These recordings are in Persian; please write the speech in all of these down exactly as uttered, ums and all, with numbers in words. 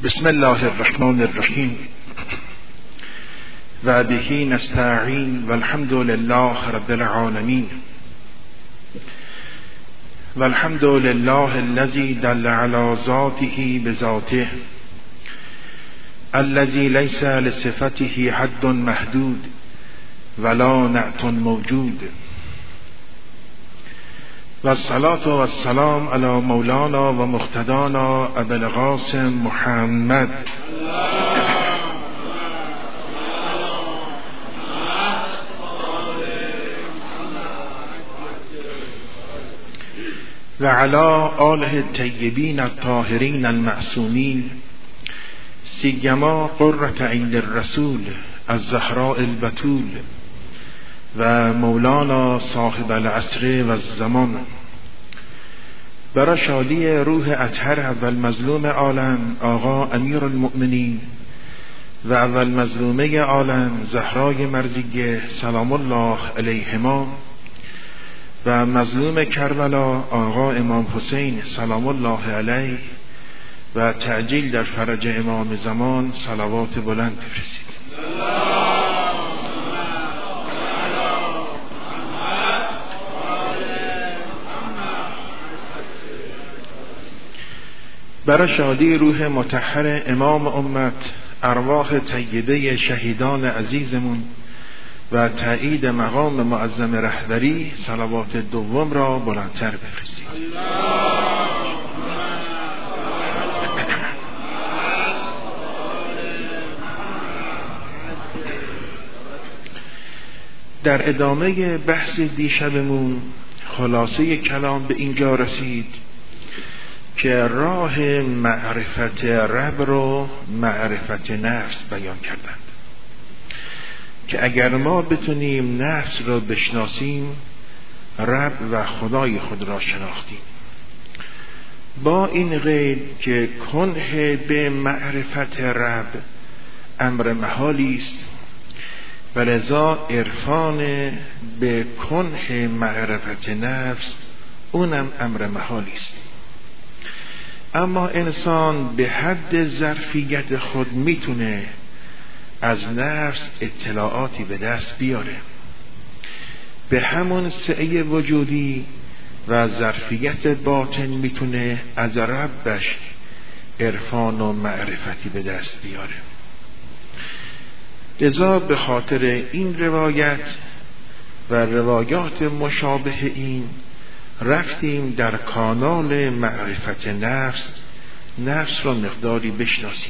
بسم الله الرحمن الرحیم و به نستعین والحمد لله رب العالمین والحمد لله الذي دل على ذاته بذاته الذي ليس لصفته حد محدود ولا نعت موجود والصلاة والسلام على مولانا و مقتدانا ابو القاسم محمد و علی آله الطیبین الطاهرین المعصومین سیما قرة عین الرسول الزهراء البتول و مولانا صاحب العصر و الزمان. برای شادی روح اطهر اول مظلوم عالم آقا امیر المؤمنین و اول مظلومه عالم زهرای مرضیه سلام الله علیهما و مظلوم کربلا آقا امام حسین سلام الله علیه و تعجیل در فرج امام زمان صلوات بلند بفرستید. برای شادی روح مطهر امام امت ارواح طیبه شهیدان عزیزمون و تایید مقام معظم رهبری صلوات دوم را بلندتر بفرستید. در ادامه بحث دیشبمون خلاصه کلام به اینجا رسید که راه معرفت رب رو معرفت نفس بیان کردند که اگر ما بتونیم نفس رو بشناسیم رب و خدای خود را شناختیم، با این قید که کنه به معرفت رب امر محالی است و لذا عرفان به کنه معرفت نفس اونم امر محالی است. اما انسان به حد ظرفیت خود میتونه از نفس اطلاعاتی به دست بیاره، به همون سعی وجودی و ظرفیت باطن میتونه از ربش عرفان و معرفتی به دست بیاره. لذا به خاطر این روایت و روایات مشابه این رفتیم در کانال معرفت نفس نفس را مقداری بشناسیم.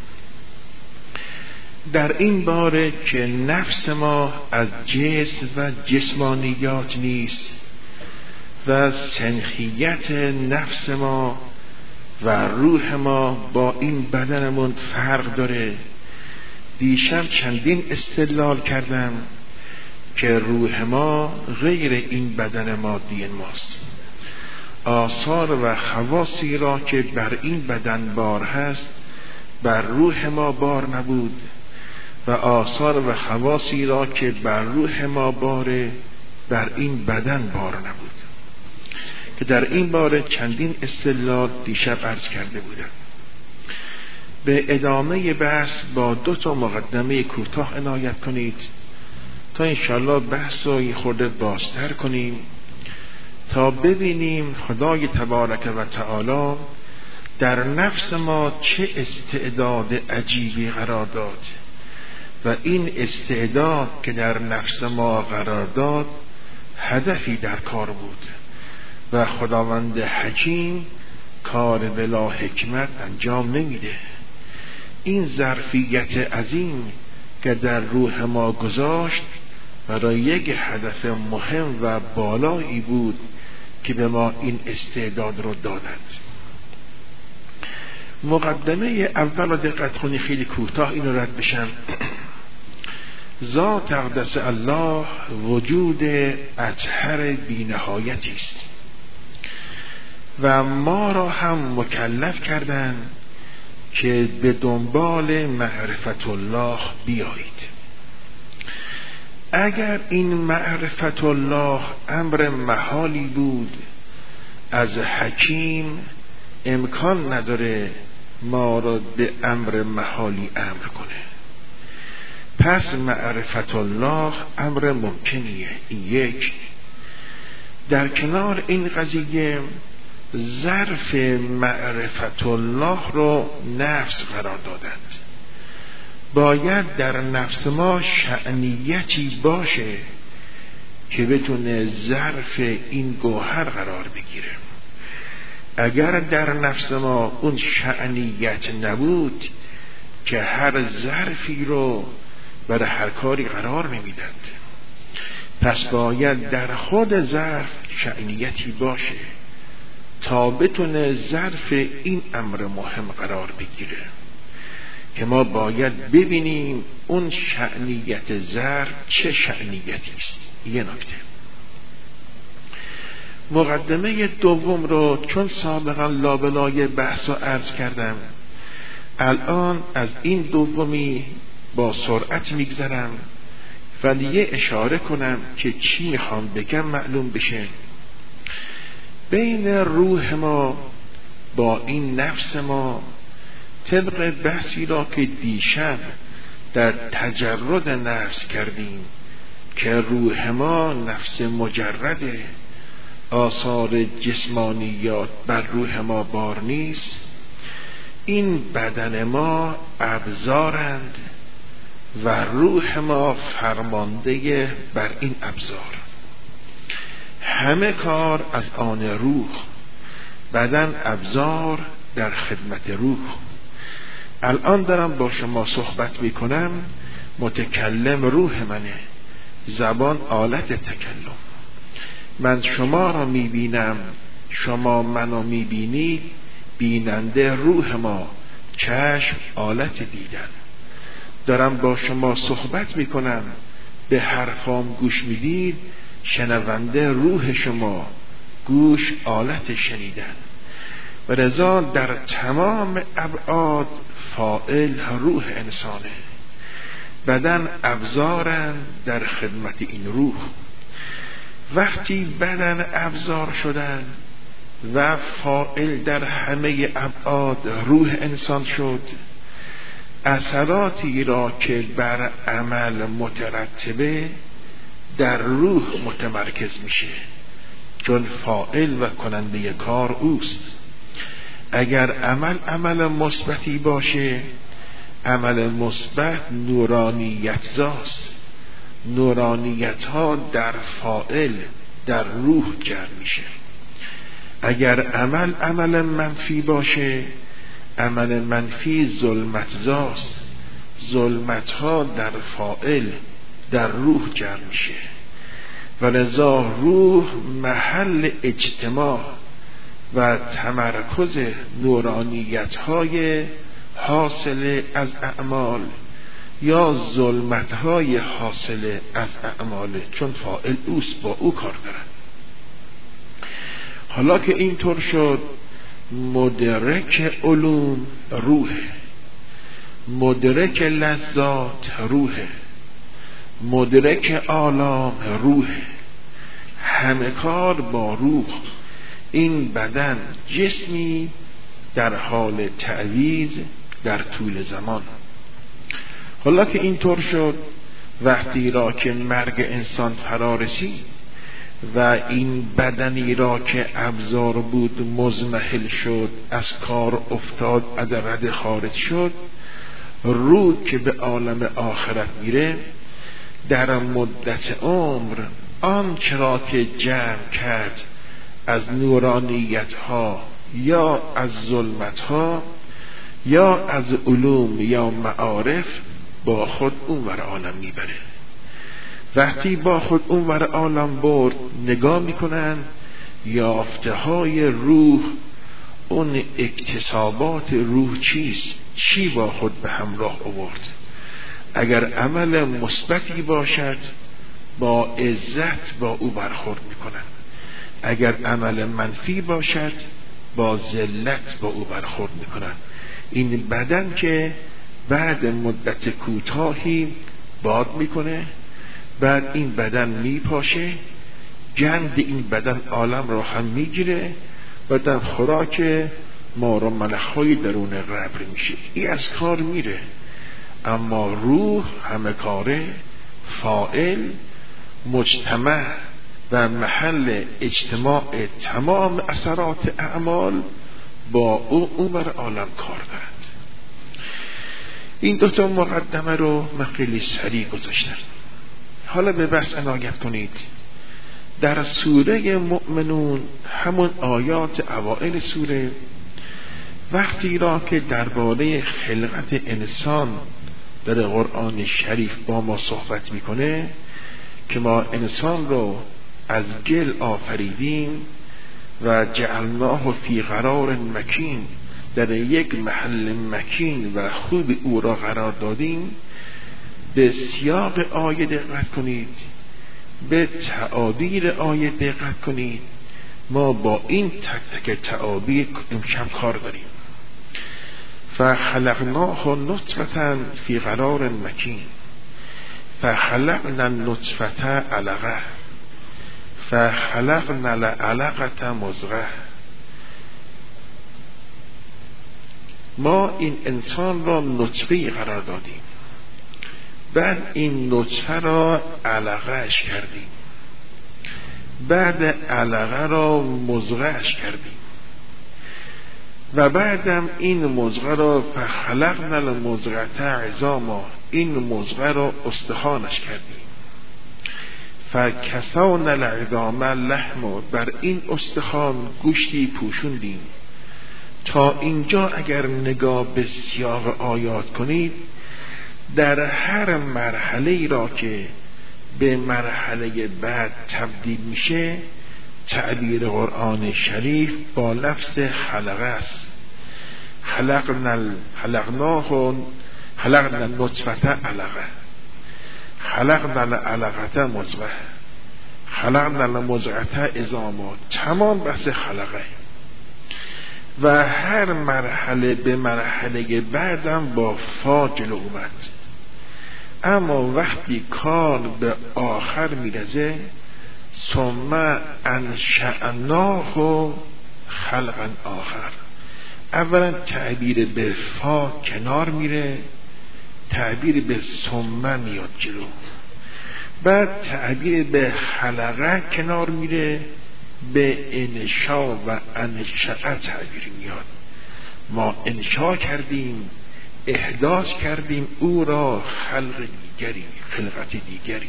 در این باره که نفس ما از جسم و جسمانیات نیست و سنخیت نفس ما و روح ما با این بدنمون فرق داره. دیشب چندین استدلال کردم که روح ما غیر این بدن مادی ماست. آثار و خواصی را که بر این بدن بار هست بر روح ما بار نبود و آثار و خواصی را که بر روح ما باره بر این بدن بار نبود، که در این باره چندین استدلال دیشب عرض کرده بودم. به ادامه بحث با دو تا مقدمه کوتاه عنایت کنید تا انشالله بحث رو یه خورده بازتر کنیم تا ببینیم خدای تبارک و تعالی در نفس ما چه استعداد عجیبی قرار داد و این استعداد که در نفس ما قرار داد هدفی در کار بود و خداوند حکیم کار بلا حکمت انجام نمیده. این ظرفیت عظیم که در روح ما گذاشت برای یک هدف مهم و بالایی بود که به ما این استعداد رو دادند. مقدمه اول رو دقت کنی خیلی کوتاه اینو رد بشم. ذات اقدس الله وجود اطهر بی نهایتی است و ما را هم مکلف کردن که به دنبال معرفت الله بیایید. اگر این معرفت الله امر محالی بود از حکیم امکان نداره ما را به امر محالی امر کنه. پس معرفت الله امر ممکنیه. این یک. در کنار این قضیه ظرف معرفت الله رو نفس قرار دادند. باید در نفس ما شأنیتی باشه که بتونه ظرف این گوهر قرار بگیره. اگر در نفس ما اون شأنیت نبود که هر ظرفی رو برای هر کاری قرار نمیداد. پس باید در خود ظرف شأنیتی باشه تا بتونه ظرف این امر مهم قرار بگیره، که ما باید ببینیم اون شأنیت ظرف چه شأنیتی است. یه نکته. مقدمه دوم رو چون سابقا لابلای بحث رو عرض کردم، الان از این دومی با سرعت میگذرم ولی یه اشاره کنم که چی میخوام بگم معلوم بشه. بین روح ما با این نفس ما، طبق بحثی را که دیشب در تجرد نفس کردیم که روح ما نفس مجرده، آثار جسمانیات بر روح ما بار نیست. این بدن ما ابزارند و روح ما فرمانده بر این ابزار. همه کار از آن روح، بدن ابزار در خدمت روح. الان دارم با شما صحبت میکنم، متکلم روح منه، زبان آلت تکلم. من شما را میبینم، شما منو میبینید، بیننده روح ما، چشم آلت دیدن. دارم با شما صحبت میکنم، به حرفام گوش میدید، شنونده روح شما، گوش آلت شنیدن. و لذا در تمام ابعاد فاعل روح انسانه. بدن ابزارن در خدمت این روح. وقتی بدن ابزار شدن و فاعل در همه ابعاد روح انسان شد، اثراتی را که بر عمل مترتبه در روح متمرکز میشه، چون فاعل و کننده کار اوست. اگر عمل عمل مثبتی باشه، عمل مثبت نورانیت زاست. نورانیت ها در فاعل در روح جر میشه. اگر عمل عمل منفی باشه، عمل منفی ظلمت زاست. ظلمت ها در فاعل در روح جر میشه. ولذا روح محل اجتماع و تمرکز نورانیت های حاصل از اعمال یا ظلمت های حاصل از اعمال، چون فاعل اوست، با او کار دارن. حالا که اینطور شد، مدرک علوم روح، مدرک لذات روح، مدرک آلام روح، همه کار با روح. این بدن جسمی در حال تعویض در طول زمان. حالا که اینطور شد، وقتی را که مرگ انسان فرا رسید و این بدنی را که ابزار بود مزمحل شد، از کار افتاد، از رد خارج شد، روح که به عالم آخرت میره، در مدت عمر آنچه را که جمع کرد از نورانیت ها یا از ظلمت ها یا از علوم یا معارف با خود اونور عالم میبره. وقتی با خود اونور عالم برد، نگاه میکنن یافته های روح، اون اکتسابات روح چیست، چی با خود به همراه آورد. اگر عمل مثبتی باشد، با عزت با او برخورد میکنن. اگر عمل منفی باشد، با ذلت با او برخورد میکنن. این بدن که بعد مدت کوتاهی باد میکنه، بعد این بدن میپاشه، گند این بدن عالم را هم میگیره و در خوراک ما را ملخ‌های درون قبر میشه، این از کار میره، اما روح همه کاره، فاعل، مجتمع و محل اجتماع تمام اثرات اعمال با او او بر عالم کار دارد. این دوتا مقدمه رو من خیلی سریع گذاشتم. حالا به بحث عنایت کنید. در سوره مؤمنون، همون آیات اوائل سوره، وقتی را که درباره خلقت انسان در قرآن شریف با ما صحبت میکنه که ما انسان رو از گل آفریدیم و جعلناه فی قرار مکین، در یک محل مکین و خوب او را قرار دادیم، به سیاق آیه دقت کنید، به تعابیر آیه دقت کنید. ما با این تک تک تعابیر امشب کار داریم. فخلقناه نطفة فی قرار مکین، فخلقنا النطفة علقة، فخلقنا العلقة مضغة. ما این انسان را نطفه قرار دادیم، بعد این نطفه را علقه‌اش کردیم، بعد علقه را مضغه‌اش کردیم و بعدم این مضغه را فخلقنا المضغة عظاما، این مضغه را استخوانش کردیم، فکسونا العظام لحما، بر این استخوان گوشتی پوشوندیم. تا اینجا اگر نگاه به سیاق آیات کنید، در هر مرحله را که به مرحله بعد تبدیل میشه، تعبیر قرآن شریف با لفظ خلقه است. خلقنا خلقناه خلقنا النطفة علقة، خلقنا العلقة مضغة، خلقنا المضغة عظاما. تمام بحث خلقه و هر مرحله به مرحله بعدم با فا جلو اومد. اما وقتی کار به آخر میرزه، ثم انشأناه خلقا آخر. اولا تعبیر به فا کنار میره، تعبیر به ثم میاد جلو، بعد تعبیر به خلقه کنار میره، به انشا و انشأ تعبیر میاد. ما انشا کردیم، احداث کردیم او را خلق دیگری، خلقت دیگری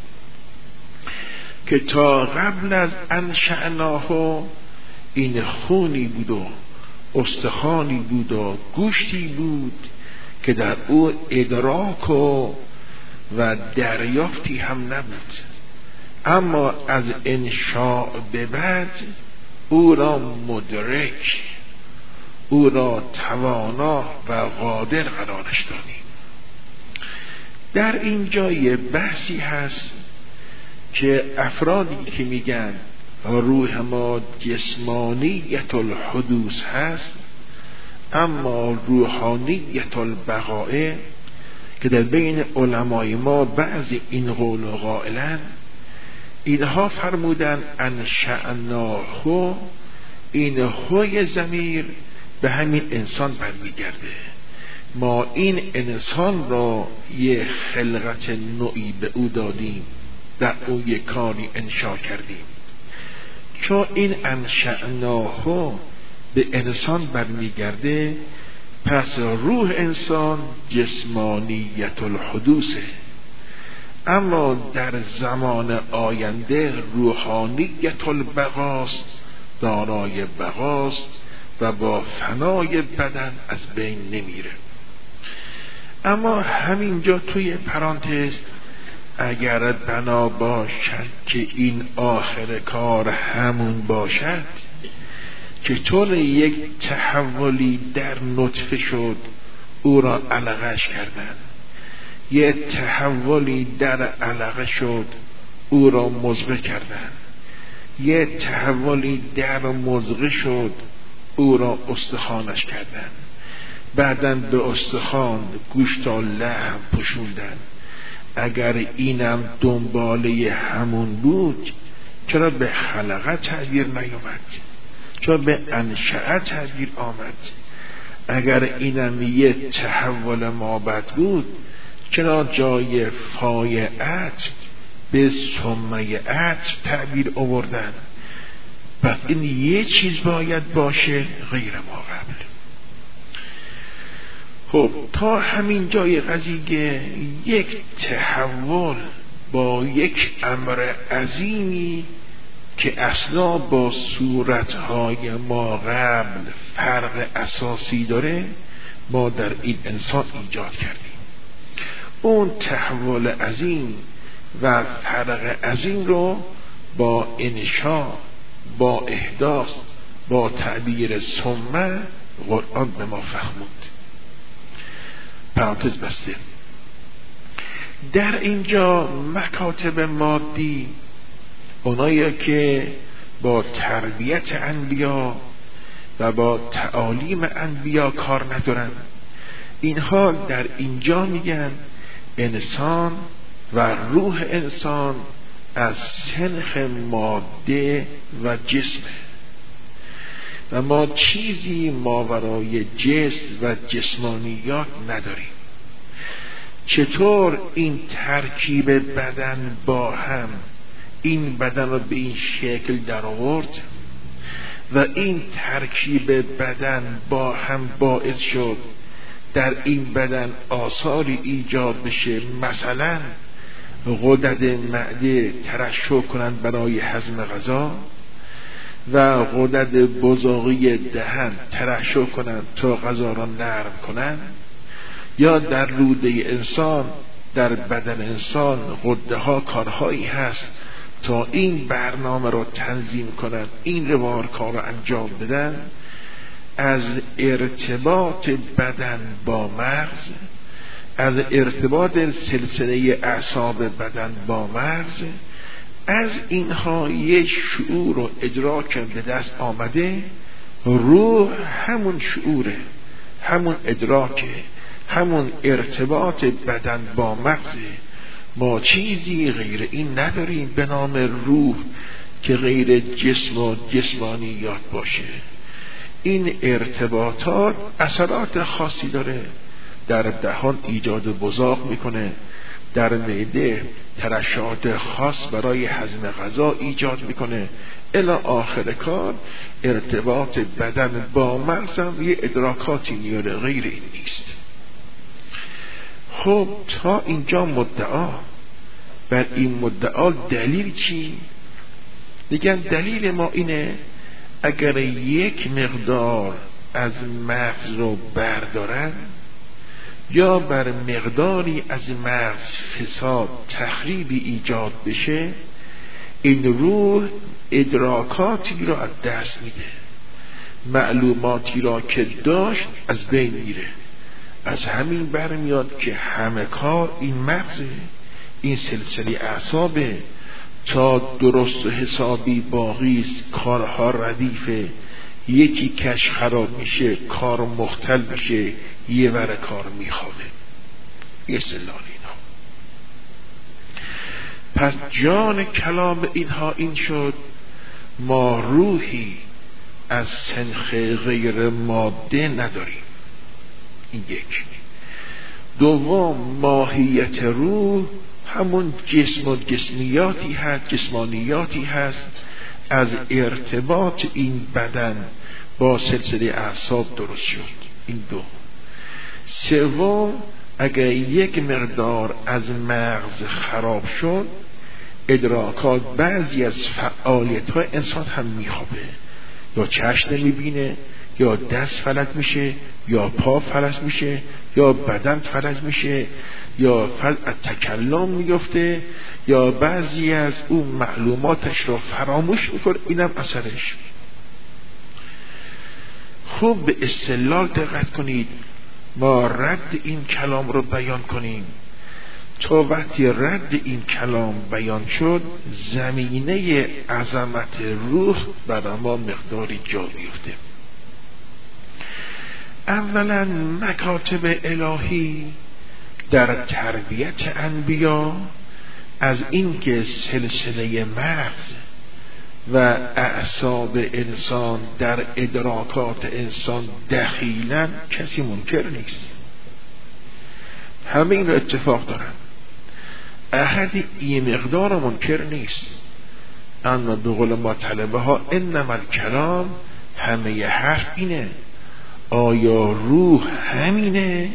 که تا قبل از انشأناه این خونی بود و استخوانی بود و گوشتی بود که در او ادراک و و دریافتی هم نبود. اما از انشاء به بعد او را مدرک، او را توانا و قادر قرارش دادیم. در اینجا یه بحثی هست که افرادی که میگن روح ما جسمانیت الحدوث هست اما روحانیت البقاء، که در بین علمای ما بعضی این قول قائلن، اینها فرمودن انشأناه، این خوی ضمیر به همین انسان برمیگرده. ما این انسان را یه خلقت نوعی به او دادیم، در او یک کاری انشا کردیم. چون این انشأناه به انسان برمیگرده، پس روح انسان جسمانیت الحدوثه، اما در زمان آینده روحانیت البقاست، دارای بقاست و با فنای بدن از بین نمیره. اما همینجا توی پرانتز اگر بنا باشد که این آخر کار همون باشد که طور یک تحولی در نطفه شد او را علقه‌اش کردن، یه تحولی در علقه شد او را مضغه کردن، یه تحولی در مضغه شد او را استخوانش کردن، بعداً به استخوان گوشت و لحم پوشوندن. اگر اینم دنباله همون بود چرا به خلقه تعبیر نیومد؟ چون به انشأ تعبیر آمد. اگر اینم یه تحول مابعد بود چرا جای فای عطف به ثمه عطف تعبیر آوردن؟ پس این یه چیز باید باشه غیر ما قبل. خب تا همین جای قضیه یک تحول با یک امر عظیمی که اصلا با صورتهای ما قبل فرق اساسی داره ما در این انسان ایجاد کردیم. اون تحول عظیم و فرق عظیم رو با انشا، با احداث، با تعبیر ثمه قرآن به ما فهموند. پرانتز بسته. در اینجا مکاتب مادی، اونایی که با تربیت انبیا و با تعالیم انبیا کار ندارن، اینها در اینجا میگن انسان و روح انسان از سنخ ماده و جسمه و ما چیزی ماورای جسم و جسمانیات نداریم. چطور این ترکیب بدن با هم این بدن رو به این شکل در آورد و این ترکیب بدن با هم باعث شد در این بدن آثاری ایجاد بشه، مثلا غدد معده ترشح کنند برای هضم غذا و غدد بزاقی دهن ترشح کنند تا غذا را نرم کنند، یا در روده انسان، در بدن انسان غده ها کارهایی هست تا این برنامه را تنظیم کنند، این روار کار را انجام بدن. از ارتباط بدن با مغز، از ارتباط سلسله اعصاب بدن با مغز، از اینها یک شعور و ادراک به دست آمده. روح همون شعوره، همون ادراکه، همون ارتباط بدن با مغز. ما چیزی غیر این نداریم به نام روح که غیر جسم و جسمانیات باشه. این ارتباطات اثرات خاصی داره، در دهان ایجاد بزاق میکنه، در معده ترشحات خاص برای هضم غذا ایجاد میکنه، الی آخر کار ارتباط بدن با مغز هم یه ادراکاتی میاره، غیر این نیست. خب تا اینجا مدعا. بر این مدعا دلیل چی؟ دیگه دلیل ما اینه اگر یک مقدار از مغز رو بردارن یا بر مقداری از مغز فساد تخریبی ایجاد بشه، این روح ادراکاتی را از دست میده، معلوماتی را که داشت از بین میره. از همین برمیاد که همه کار این مغزه، این سلسله اعصابه. تا درست و حسابی باقیست کارها ردیفه، یکی کش خراب میشه کار مختل میشه، یه ور کار میخوابه. یه سلال اینها. پس جان کلام اینها این شد ما روحی از سنخ غیر ماده نداریم. این یک. دوم ماهیت روح همون جسم و جسمیاتی هست، جسمانیاتی هست از ارتباط این بدن با سلسله اعصاب درست شد. این دو. سوم اگر یک مقدار از مغز خراب شد، ادراکات بعضی از فعالیت های انسان هم میخوابه، یا چشم نمیبینه، یا دست فلج میشه، یا پا فلج میشه، یا بدن فلج میشه، یا فلج از تکلم میفته، یا بعضی از اون معلوماتش رو فراموش میکنه. اینم اثرش. خوب به استدلال دقت کنید. ما رد این کلام رو بیان کنیم. تا وقتی رد این کلام بیان شد، زمینه عظمت روح برای ما مقداری جا بیفته. اولا مکاتب الهی در تربیت انبیا از این که سلسله مغز و اعصاب انسان در ادراکات انسان دخیلن کسی منکر نیست، همه این رو اتفاق دارن، احدی این مقدار منکر نیست. اما به قول ما طلبه ها انما الکلام، همه حرف اینه، آیا روح همینه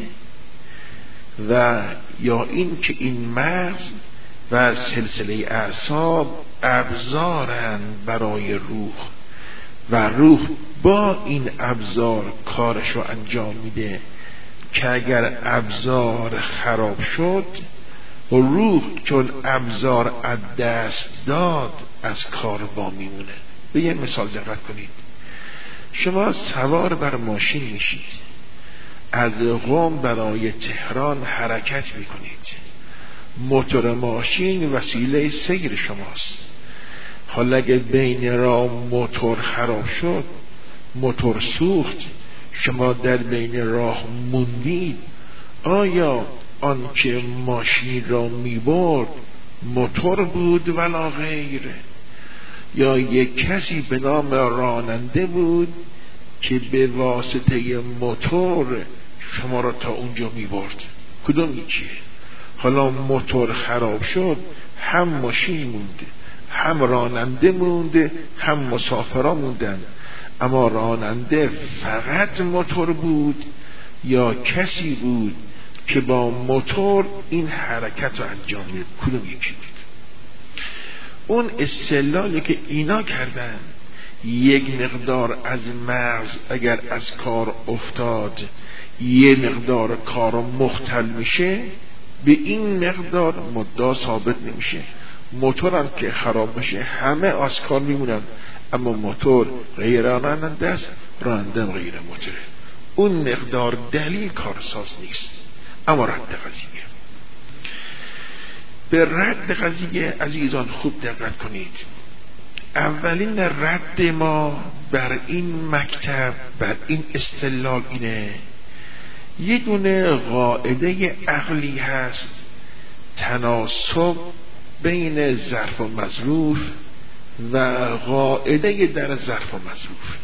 و یا این که این مغز و سلسله اعصاب ابزارن برای روح و روح با این ابزار کارشو انجام میده که اگر ابزار خراب شد روح چون ابزار از دست داد از کار با میمونه. به یه مثال دقت کنید، شما سوار بر ماشین میشید، از قم برای تهران حرکت میکنید، موتور ماشین وسیله سیر شماست. حالا اگه بین راه موتور خراب شد، موتور سوخت، شما در بین راه موندید، آیا آنچه ماشین را میبرد موتور بود ولا غیر، یا یک کسی به نام راننده بود که به واسطه موتور شما را تا اونجا میبرد؟ کدوم یکیه؟ حالا موتور خراب شد، هم ماشین مونده، هم راننده مونده، هم مسافران موندن، اما راننده فقط موتور بود یا کسی بود که با موتور این حرکت رو انجام میده؟ کدوم یکی بود؟ اون استدلالی که اینا کردن، یک مقدار از مغز اگر از کار افتاد یه مقدار کار مختل میشه، به این مقدار مدعا ثابت نمیشه. موتور هم که خراب میشه همه از کار میمونن، اما موتور غیر راننده است، راننده غیر موتوره. اون مقدار دلیل کارساز نیست. اما رد قضیه، به رد قضیه عزیزان خوب دقت کنید. اولین رد ما بر این مکتب، بر این استدلال اینه، یه دونه قاعده عقلی هست، تناسب بین ظرف و مظروف و قاعده در ظرف و مظروف.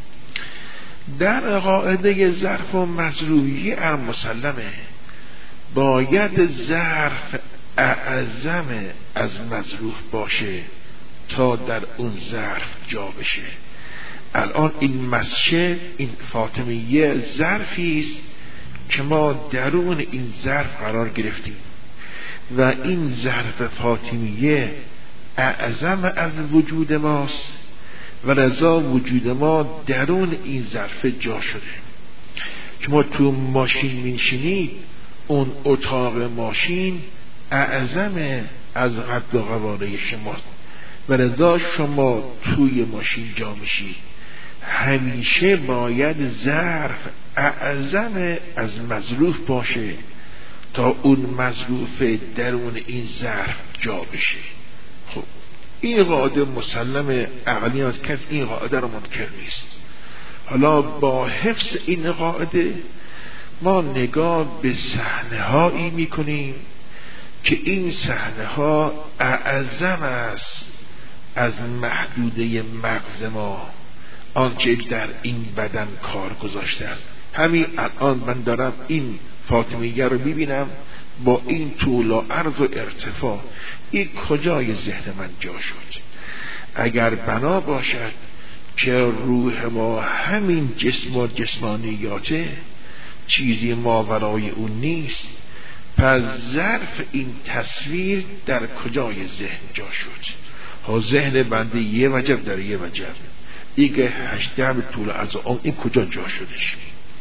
در قاعده ظرف و مظروفی مسلمه باید ظرف اعظم از مظروف باشه تا در اون ظرف جا بشه. الان این مسجد، این فاطمیه ظرفی است که ما درون این ظرف قرار گرفتیم و این ظرف فاطمیه اعظم از وجود ماست و لذا وجود ما درون این ظرف جا شده. که ما تو ماشین میشینید، اون اتاق ماشین اعظم از قد و قواره شماست و لذا شما توی ماشین جا میشید. همیشه باید ظرف اعظم از مظروف باشه تا اون مظروف درون این ظرف جا بشه. خب این قاعده مسلم عقلی است، کس این قاعده رو منکر نیست. حالا با حفظ این قاعده ما نگاه به صحنه هایی میکنیم که این صحنه ها اعظم است از محدوده مغز ما، آنچه در این بدن کار گذاشته است. همین الان من دارم این فاطمیه رو میبینم با این طول و عرض و ارتفاع، این کجای ذهن من جا شد؟ اگر بنا باشد که روح ما همین جسم و جسمانیاته، چیزی ماورای اون نیست، پس ظرف این تصویر در کجای ذهن جا شد؟ ها ذهن بنده یه وجب در یه وجب، دیگه هشته به طول از آن این کجا جا شدش؟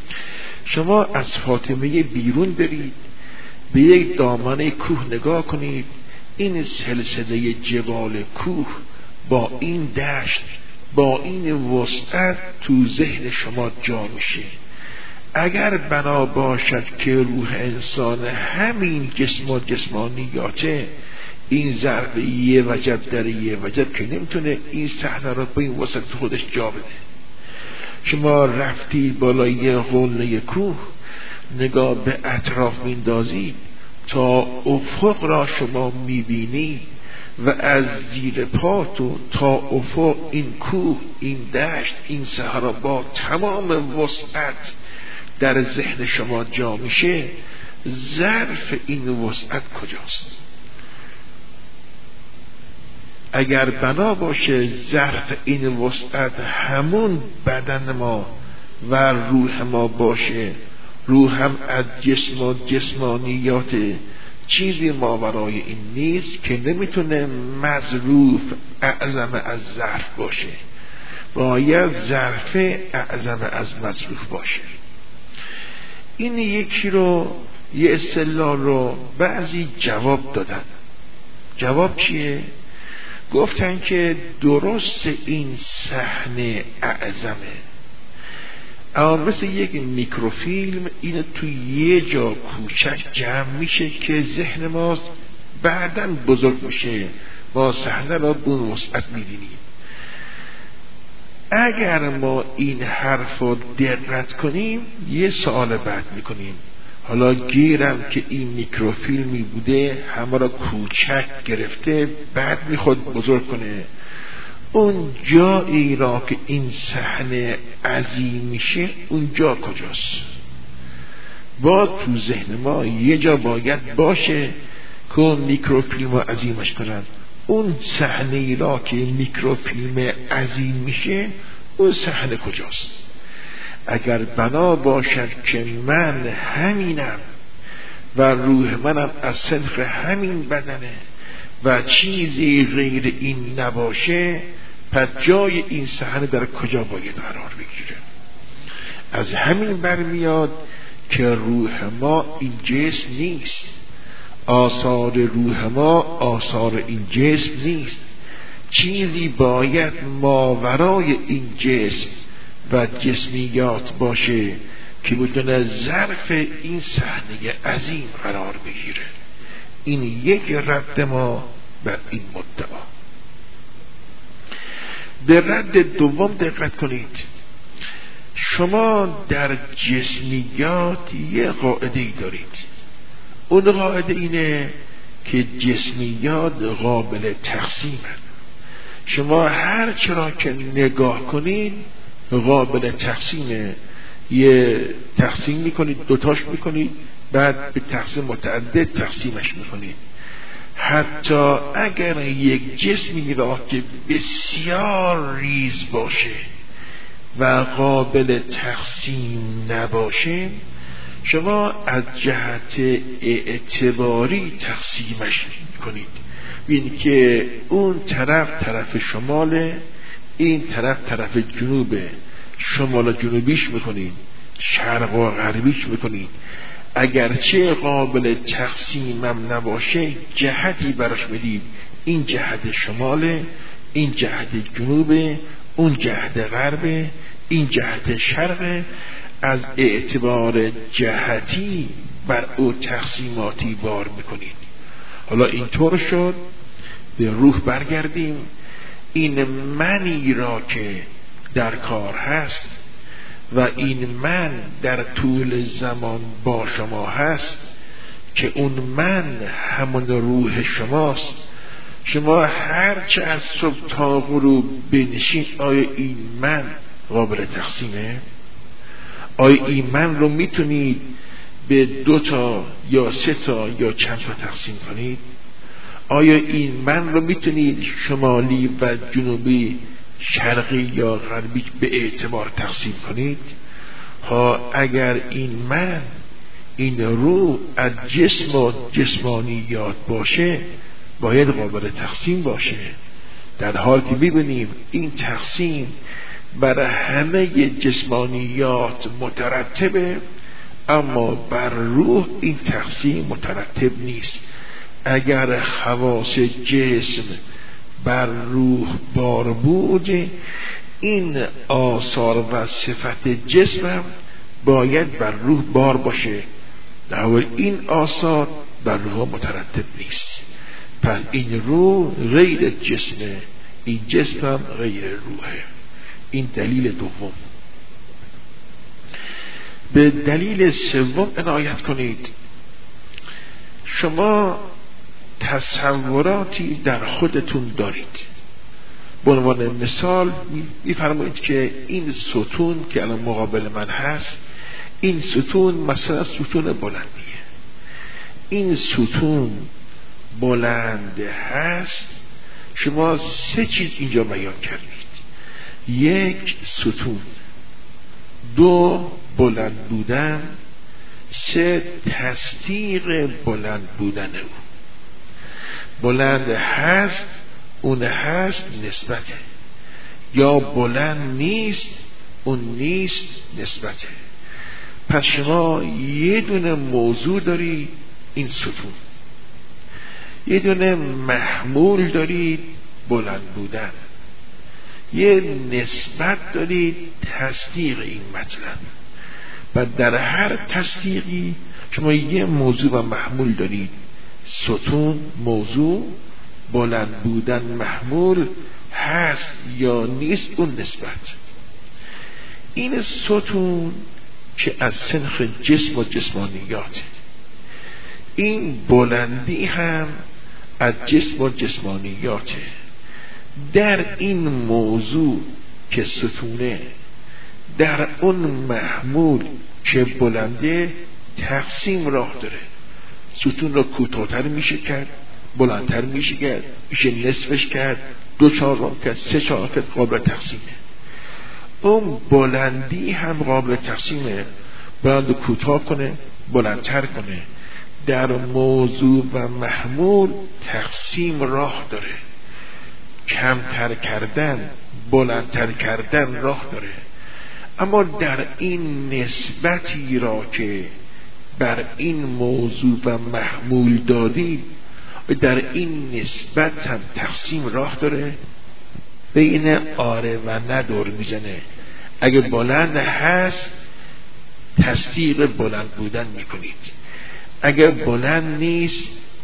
شما از فاطمیه بیرون برید، به یک دامنه کوه نگاه کنید، این سلسله جبال کوه با این دشت با این وسعت تو ذهن شما جا میشه. اگر بنا باشد که روح انسان همین جسم و جسمانیاته، این ظرف یه وجب در یه وجب که نمیتونه این صحنه را به این وسط خودش جا بده. شما رفتی بالای قله کوه، نگاه به اطراف میندازید تا افق را شما میبینید و از زیر پا تو تا افق این کوه، این دشت، این صحرا با تمام وسعت در ذهن شما جا میشه، ظرف این وسعت کجاست؟ اگر بنا باشه ظرف این وسعت همون بدن ما و روح ما باشه، روح هم از جسم و جسمانیات چیزی ماورای این نیست که نمیتونه مظروف اعظم از ظرف باشه، باید ظرف اعظم از مظروف باشه. این یکی رو، یه اصطلاح رو بعضی جواب دادن. جواب چیه؟ گفتن که درست این صحنه اعظمه، اما مثل یک میکروفیلم این توی یه جا کوچک جمع میشه که ذهن ما بعداً بزرگ میشه، ما صحنه را به وسعت میبینیم. اگر ما این حرف رو دقت کنیم یه سوال بعد میکنیم، حالا گیرم که این میکروفیلمی بوده همه را کوچک گرفته بعد میخواد بزرگ کنه، اون جایی را که این صحنه عظیم میشه اون جا کجاست؟ با تو ذهن ما یه جا باید باشه که اون میکروفیلم رو عظیمش کنن. اون صحنه را که میکروفیلم عظیم میشه اون صحنه کجاست؟ اگر بنا باشد که من همینم و روح منم از صنف همین بدنه و چیزی غیر این نباشه، پس جای این صحنه در کجا باید قرار بگیره؟ از همین برمیاد که روح ما این جسم نیست، آثار روح ما آثار این جسم نیست، چیزی باید ماورای این جسم و جسمیات باشه که بتونه ظرف این صحنه عظیم قرار بگیره. این یک رد ما بر این مدعا. به رد دوم دقت کنید. شما در جسمیات یه قاعده ای دارید، اون قاعده اینه که جسمیات قابل تقسیمن. شما هر چرا که نگاه کنید قابل تقسیمه، یه تقسیم میکنید، دوتاش میکنید، بعد به تقسیم متعدد تقسیمش میکنید. حتی اگر یک جسمی را که بسیار ریز باشه و قابل تقسیم نباشه، شما از جهت اعتباری تقسیمش کنید. ببین که اون طرف طرف شماله، این طرف طرف جنوبه، شمال و جنوبیش میکنید، شرق و غربیش میکنید. اگرچه قابل تقسیمم نباشه جهتی براش میدید، این جهت شماله، این جهت جنوبه، اون جهت غربه، این جهت شرقه. از اعتبار جهتی بر او تقسیماتی بار میکنید. حالا اینطور شد، به روح برگردیم. این منی را که در کار هست و این من در طول زمان با شما هست که اون من همون روح شماست. شما هرچه از صبح تا غروب بنشین، آیا این من قابل تقسیمه؟ آیا این من رو میتونید به دو تا یا سه تا یا چند تا تقسیم کنید؟ آیا این من رو میتونید شمالی و جنوبی، شرقی یا غربی به اعتبار تقسیم کنید؟ ها اگر این من، این روح از جسم و جسمانیات باشه باید قابل تقسیم باشه، در حالی که میبینیم این تقسیم برای همه جسمانیات مترتبه، اما بر روح این تقسیم مترتب نیست. اگر خواص جسم بر روح بار بود، این آثار و صفت جسم باید بر روح بار باشه، در حالی این آثار بر روح مترتب نیست. پس این روح غیر جسمه، این جسم هم غیر روحه. این دلیل دوم. به دلیل سوم عنایت کنید. شما تصوراتی در خودتون دارید. به عنوان مثال میفرمایید که این ستون که الان مقابل من هست، این ستون مثلا ستون بلندیه. این ستون بلند هست. شما سه چیز اینجا بیان کردید: یک، ستون; دو، بلند بودن; سه، تصدیق بلند بودن او. بلند هست، اون هست نسبته، یا بلند نیست، اون نیست نسبته. پس شما یه دونه موضوع دارید، این ستون، یه دونه محمول دارید، بلند بودن، یه نسبت دارید، تصدیق این مطلب. و در هر تصدیقی شما یه موضوع و محمول دارید: ستون موضوع، بلند بودن محمول، هست یا نیست اون نسبت. این ستون که از سنخ جسم و جسمانیاته، این بلندی هم از جسم و جسمانیاته. در این موضوع که ستونه، در اون محمول که بلنده، تقسیم راه داره. ستون را کوتاه‌تر میشه کرد، بلندتر میشه کرد، میشه نصفش کرد، دو چهار راه کرد، سه چهار کرد، قابل تقسیمه. اون بلندی هم قابل تقسیمه، بلند کوتاه کنه، بلندتر کنه. در موضوع و محمول تقسیم راه داره. کمتر کردن، بلندتر کردن راه داره. اما در این نسبتی را که بر این موضوع و محمول دادید، در این نسبت هم تقسیم راه داره. بین آره و نه دور میزنه. اگه بلند هست، تصدیق بلند بودن میکنید. اگر بلند نیست،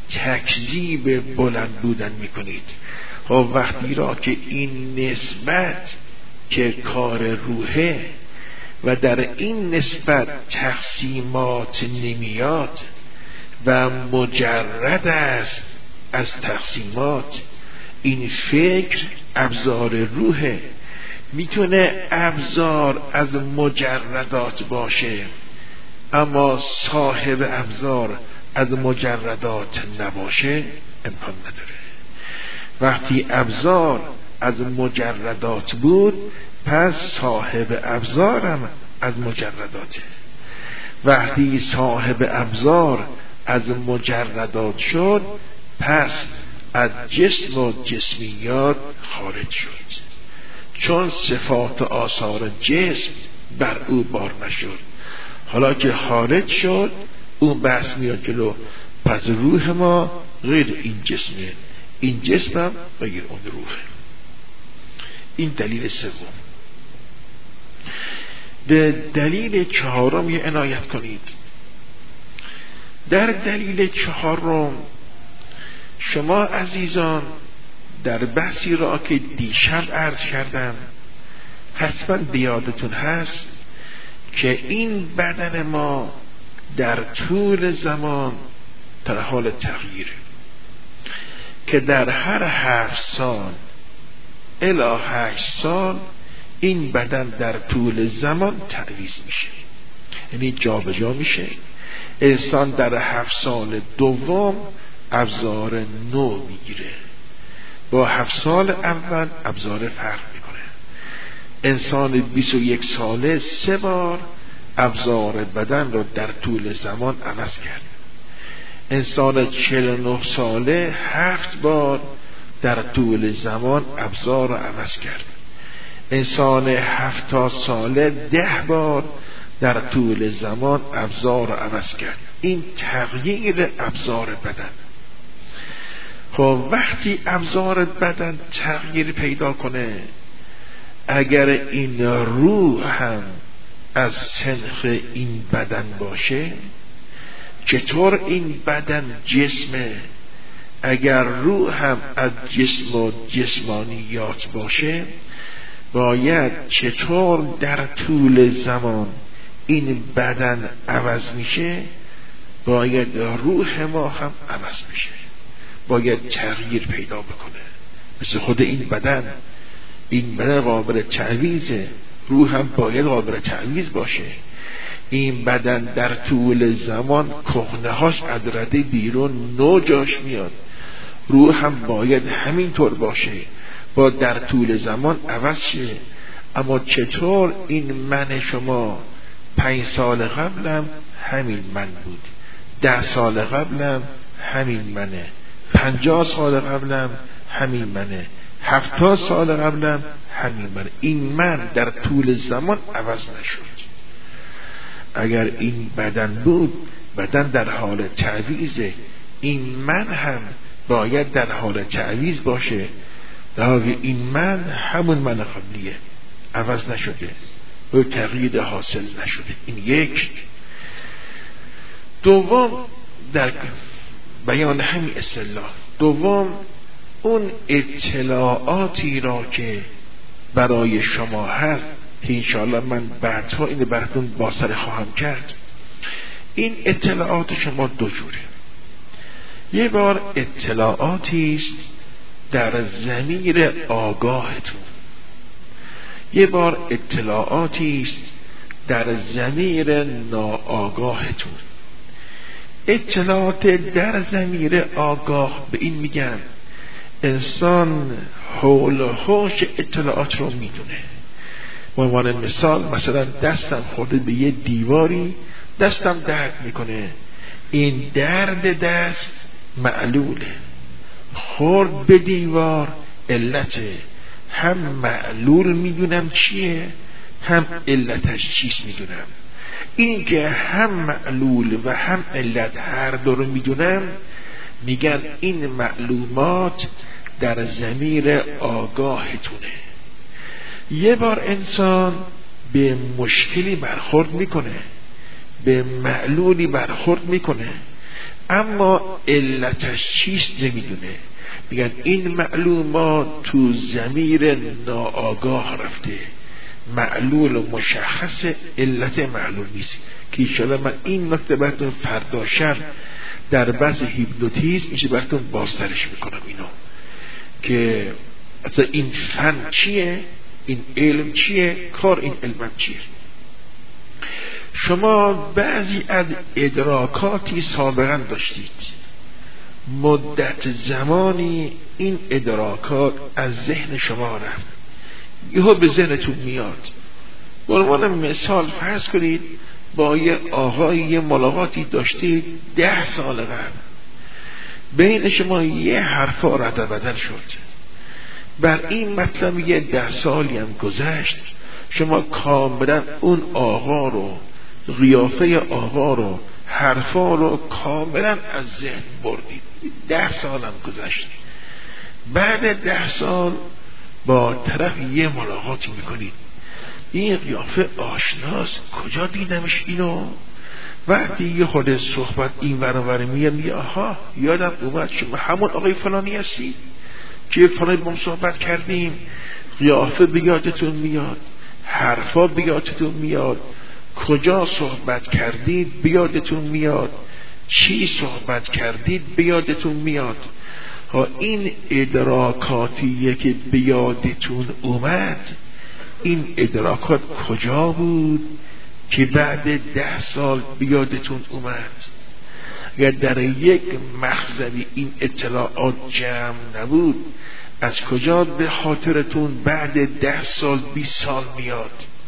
تکذیب بلند بودن میکنید. خب وقتی را که این نسبت که کار روحه و در این نسبت تقسیمات نمیاد و مجرد است از تقسیمات، این فکر ابزار روحه. میتونه ابزار از مجردات باشه، اما صاحب ابزار از مجردات نباشه امکان نداره. وقتی ابزار از مجردات بود، پس صاحب ابزارم از مجرداته. وقتی صاحب ابزار از مجردات شد، پس از جسم و جسمیات خارج شد، چون صفات و آثار جسم بر او بار نشد. حالا که خارج شد، اون بحث میاد جلو. پس روح ما غیر این جسمه، این جسمم غیر اون روحه. این دلیل سوم. دلیل چهارم یه عنایت کنید. در دلیل چهارم شما عزیزان در بحثی را که دیشب عرض کردم حتما بیادتون هست که این بدن ما در طول زمان در حال تغییره، که در هر هفت سال الی هشت سال این بدن در طول زمان تعویض میشه، یعنی جا به جا میشه. انسان در هفت سال دوم ابزار نو میگیره، با هفت سال اول ابزار فرق میکنه. انسان بیست و یک ساله سه بار ابزار بدن رو در طول زمان عوض کرد. انسان چهل و نه ساله هفت بار در طول زمان ابزار رو عوض کرد. انسان هفتاد ساله ده بار در طول زمان ابزار رو عوض کرد. این تغییر ابزار بدن. خب وقتی ابزار بدن تغییر پیدا کنه، اگر این روح هم از سنخ این بدن باشه، چطور این بدن جسمه؟ اگر روح هم از جسم و جسمانیات باشه، باید چطور در طول زمان این بدن عوض میشه، باید روح ما هم عوض میشه. باید تغییر پیدا بکنه. مثل خود این بدن، این بدن قابل تعویضه، روح هم باید قابل تعویض باشه. این بدن در طول زمان کهنه هاش از رده بیرون نو جاش میاد، روح هم باید همینطور باشه، با در طول زمان عوض شه. اما چطور این من شما پنج سال قبلم همین من بود، ده سال قبلم همین منه، پنجاه سال قبلم همین منه، هفتاد سال قبلم همین منه. این من در طول زمان عوض نشد. اگر این بدن بود، بدن در حال تعویضه، این من هم باید در حال تعویض باشه، در حالی این من همون من قبلیه، عوض نشده و تغییر حاصل نشده. این یک. دوم، در بیان همین اصطلاح، دوم اون اطلاعاتی را که برای شما هست که انشاءالله من بعدها اینو براتون بازتر خواهم کرد. این اطلاعات شما دو جوره. یه بار اطلاعاتی است در ضمیر آگاهتون، یه بار اطلاعاتی است در ضمیر ناآگاهتون. اطلاعات در ضمیر آگاه به این میگن انسان حول و حوش اطلاعات رو میدونه. به عنوان مثال، مثلا دستم خورده به یه دیواری، دستم درد میکنه، این درد دست معلوله، خورد به دیوار علته، هم معلول میدونم چیه، هم علتش چیست میدونم. این که هم معلول و هم علت هر دو رو میدونم، میگن این معلومات در ضمیر آگاهتونه. یه بار انسان به مشکلی برخورد میکنه، به معلولی برخورد میکنه، اما علتش چیست نمیدونه، میگن این معلومات تو ضمیر ناآگاه رفته، معلول و مشخص، علت معلول نیست. که ایشالا من این نکته براتون فردا شب در بحث هیپنوتیزم میشه براتون بازترش میکنم اینو، که اصلا این فن چیه، این علم چیه، کار این علم چیه. شما بعضی از ادراکاتی سابقا داشتید، مدت زمانی این ادراکات از ذهن شما رفت، یهو به ذهنتون میاد. به عنوان مثال فرض کنید با یه آقای یه ملاقاتی داشتید ده سال قبل، بین شما یه حرفا رد و بدل شد، بر این مطلب یه ده سالی هم گذشت، شما کاملا اون آقا رو، قیافه آقا رو، حرفا رو کاملا از ذهن بردید. ده سال هم گذشت، بعد ده سال با طرف یه ملاقاتی میکنید، این قیافه آشناست، کجا دیدمش اینو؟ وقتی یه خود صحبت این ورانور میاد، میگه آها یادم اومد شما همون آقای فلانی هستی که فلانی با هم صحبت کردیم. قیافه بیادتون میاد، حرفا بیادتون میاد، کجا صحبت کردید بیادتون میاد، چی صحبت کردید بیادتون میاد. ها این ادراکاتیه که بیادتون اومد، این ادراکات کجا بود که بعد ده سال بیادتون اومد؟ اگر در یک مخزنی این اطلاعات جمع نبود، از کجا به خاطرتون بعد ده سال بیست سال میاد؟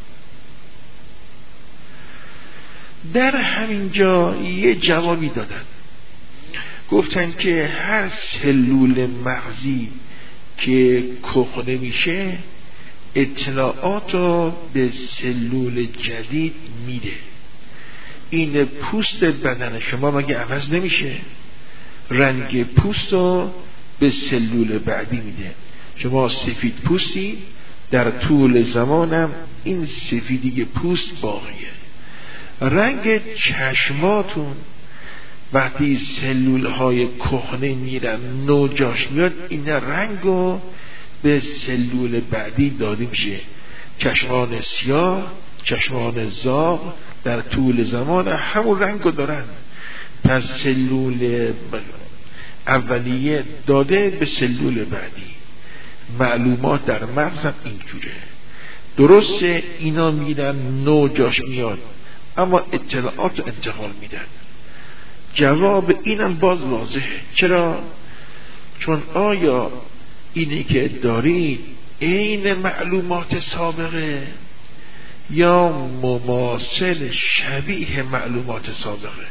در همین جا یه جوابی دادن، گفتن که هر سلول مغزی که کهنه میشه اطلاعات رو به سلول جدید میده. این پوست بدن شما مگه عوض نمیشه؟ رنگ پوست رو به سلول بعدی میده. شما سفید پوستی، در طول زمانم این سفیدی پوست باقیه. رنگ چشماتون وقتی سلول های کهنه میرن نو جاش میاد، این رنگ رو به سلول بعدی داده میشه. چشمان سیاه، چشمان زاغ در طول زمان همون رنگ رو دارن. پس سلول اولیه داده به سلول بعدی. معلومات در مغزم اینجوره، درسته اینا میرن نو جاش میاد، اما اطلاعات رو انتقال میدن. جواب اینم باز واضحه. چرا؟ چون آیا اینی که دارید عین معلومات سابقه یا مماثل شبیه معلومات سابقه؟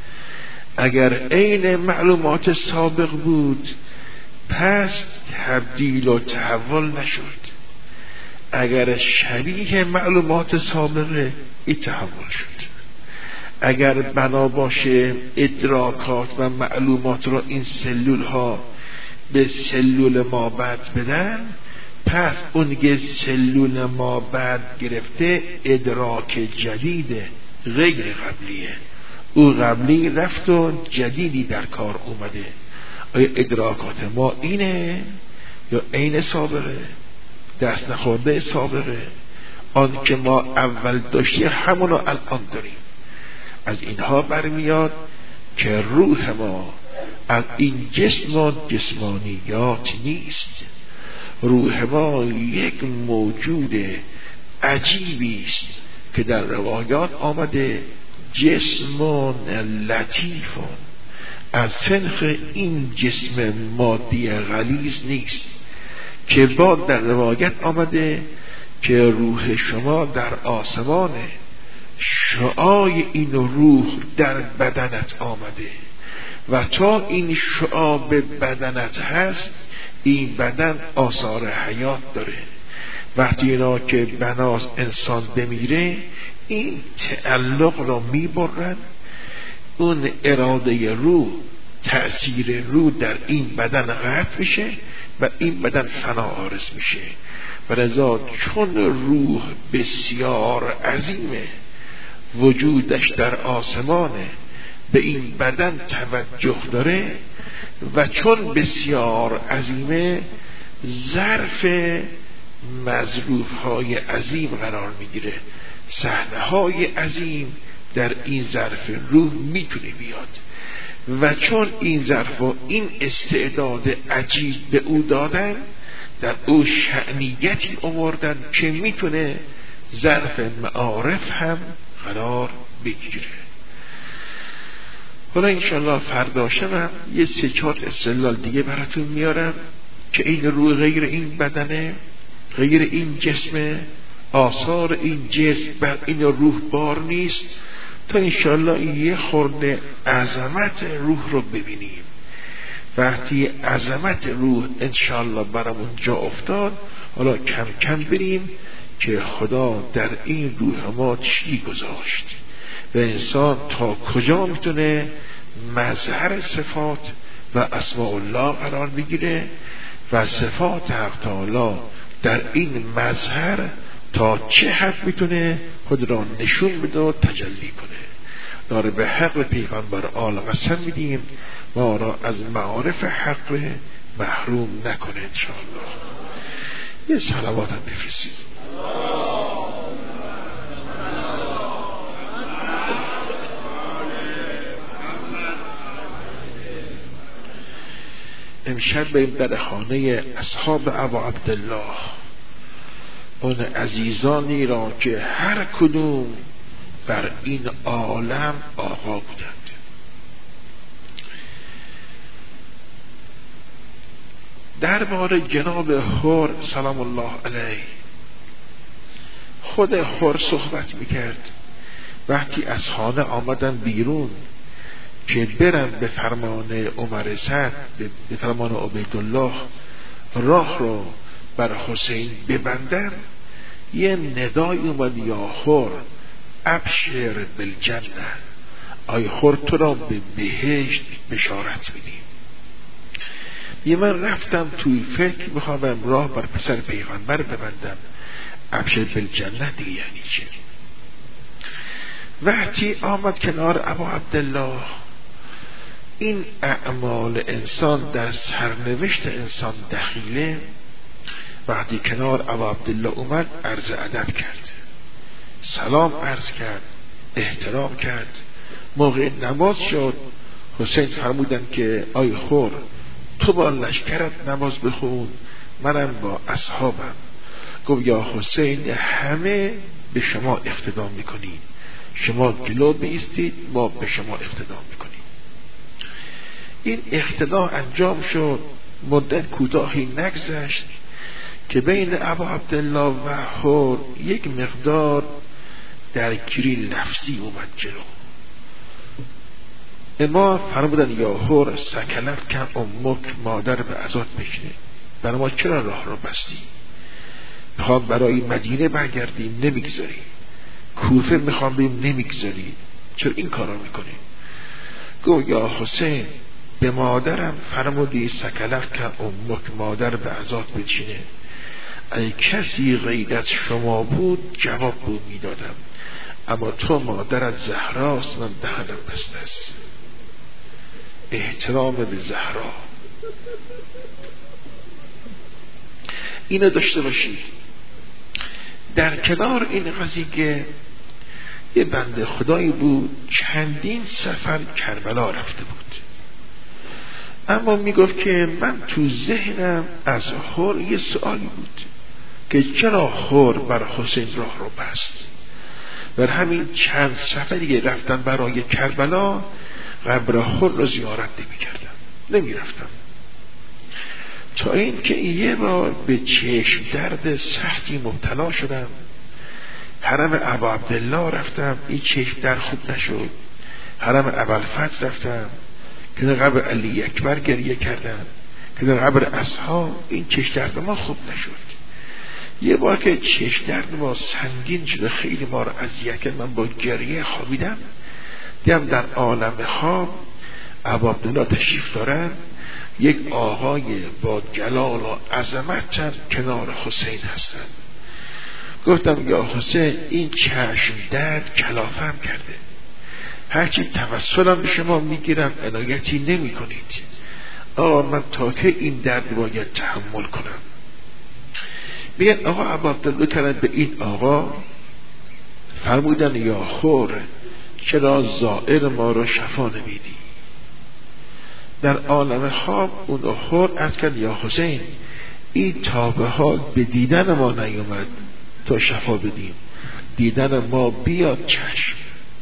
اگر عین معلومات سابق بود پس تبدیل و تحول نشد. اگر شبیه معلومات سابقه ای تحول شد. اگر بنا باشه ادراکات و معلومات را این سلول ها به سلول ما بعد بدن، پس اون که سلول ما بعد گرفته ادراک جدید غیر قبلیه. او قبلی رفت و جدیدی در کار اومده. آیا ادراکات ما اینه یا عین سابقه، دست نخورده سابقه؟ آن که ما اول داشتیم همونو الان داریم. از اینها برمیاد که روح ما از این جسم و جسمانیات نیست. روح ما یک موجود عجیبی است که در روایات آمده جسم لطیف، از سنخ این جسم مادی غلیظ نیست، که با در روایت آمده که روح شما در آسمانه، شعاع این روح در بدنت آمده و تا این شعاع به بدنت هست این بدن آثار حیات داره. وقتی اینا که بناس انسان بمیره این تعلق را میبرن، اون اراده روح، تأثیر روح در این بدن قطع میشه و این بدن فنا عارض میشه. و لذا چون روح بسیار عظیمه، وجودش در آسمانه، به این بدن توجه داره و چون بسیار عظیمه ظرف مظروف های عظیم قرار میگیره. صحنه های عظیم در این ظرف روح میتونه بیاد و چون این ظرف و این استعداد عجیب به او دادن، در او شأنیتی آوردن که میتونه ظرف معارف هم قرار بگیره. حالا انشالله فردا شب یه سه چهار استدلال دیگه براتون میارم که این روح غیر این بدنه، غیر این جسمه، آثار این جسم بر این روح بار نیست، تا انشالله یه خورده عظمت روح رو ببینیم. وقتی عظمت روح انشالله برامون جا افتاد، حالا کم کم بریم که خدا در این روح ما چی گذاشت و انسان تا کجا میتونه مظهر صفات و اسماء الله قرار بگیره و صفات حق تعالی در این مظهر تا چه حد میتونه خود را نشون بده و تجلی کنه. داره به حق پیغمبر آل قسم میدیم ما را از معارف حق محروم نکنه انشاءالله. یه صلوات هم بفرستید. امشب بریم در خانه اصحاب ابا عبدالله، اون عزیزانی را که هر کدوم بر این عالم آقا بودند. درباره جناب حر سلام الله علیه، خود حر صحبت میکرد. وقتی از خانه آمدن بیرون که برن به فرمان عمر سعد، به فرمان عبیدالله راه رو بر حسین ببندن، یه ندای اومد یا حر ابشر بالجنه، آی حر تو را به بهشت بشارت میدیم. یه من رفتم توی فکر میخوام راه بر پسر پیغمبر ببندم، ابشر بالجنه دیگه یعنی چه؟ وقتی آمد کنار ابا عبدالله، این اعمال انسان در سرنوشت انسان دخیله. وقتی کنار ابا عبدالله اومد عرض ادب کرد، سلام عرض کرد، احترام کرد. موقع نماز شد، حسین فرمودن که آی خور، تو با لشکرت نماز بخون، منم با اصحابم. گفت یا حسین همه به شما اقتدا میکنید، شما جلو بایستید ما به شما اقتدا میکنیم. این اقتدا انجام شد. مدت کوتاهی نگذشت که بین ابا عبدالله و حور یک مقدار درگیری لفظی اومد جلو. اما فرمودن یا حور سکلت کن امک، مادر به عزات بشنه، برای ما چرا راه را بستی؟ میخوام برای مدینه برگردیم نمیگذاری، کوفه میخوام بریم نمیگذاری، چرا این کارا میکنی؟ گفت یا حسین به مادرم فرمودی سکلت کن امک، مادر به عزات بچینه. اگه کسی غیر از شما بود جواب بود میدادم، اما تو مادرت زهراست، من دهنم بسته است. احترام به زهرا اینو داشته باشید. در کنار این قضیه یه بنده خدایی بود چندین سفر کربلا رفته بود، اما میگفت که من تو ذهنم از حور یه سوالی بود که چرا حور بر حسین راه رو بست. بر همین چند سفری که رفتن برای کربلا قبر حور رو زیارت نمی کردم، نمی رفتم، تا این که یه بار به چشم درد سختی مبتلا شدم. حرم ابا عبدالله رفتم، این چشم درد خوب نشد. حرم ابوالفضل رفتم که در قبر علی اکبر گریه کردم، که در قبر اصحاب، این چشم درد ما خوب نشد. یه بار که چشم درد ما سنگین شده خیلی ما رو اذیت کرد، من با گریه خوابیدم، دیدم در عالم خواب ابا عبدالله تشریف دارن، یک آقای با جلال و عظمت کنار حسین هستن. گفتم یا حسین این چشم درد کلافم کرده، هرچی توسلم به شما میگیرم عنایتی نمی کنید. آقا من تا که این درد باید تحمل کنم؟ میگن آقا ابا عبدالله کردن به این آقا، فرمودن یا حور چرا زائر ما رو شفا نمیدی؟ در عالم خواب اون حور عرض کرد یا حسین این تابه ها به دیدن ما نیومد تا شفا بدیم، دیدن ما بیاد چشم.